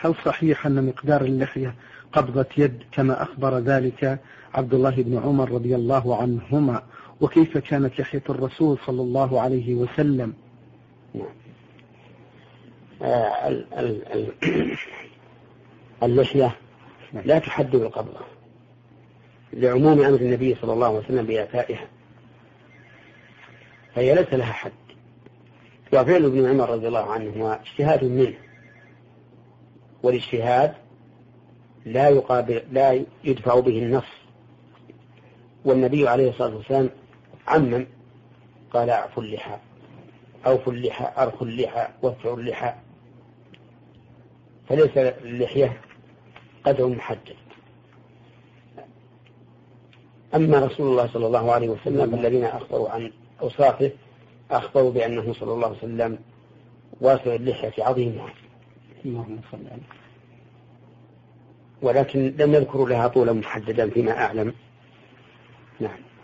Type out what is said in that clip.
هل صحيح أن مقدار اللحية قبضة يد كما أخبر ذلك عبد الله بن عمر رضي الله عنهما؟ وكيف كانت لحية الرسول صلى الله عليه وسلم؟ اللحية لا تحد بالقبضة لعموم أمر النبي صلى الله عليه وسلم بإعفائها، فهي ليس لها حد. وفعل ابن عمر رضي الله عنه هو اجتهاد منه، والاجتهاد لا يدفع به النص. والنبي عليه الصلاة والسلام عمم، قال اعفوا اللحى، أوفوا اللحى، أرخوا اللحى، وسعوا اللحى، فليس اللحية قدر محدد. أما رسول الله صلى الله عليه وسلم فالذين أخبروا عن أوصافه أخبروا بأنه صلى الله عليه وسلم واسع اللحية عظيمة، ولكن لم يذكروا لها طولا محددا فيما أعلم. نعم.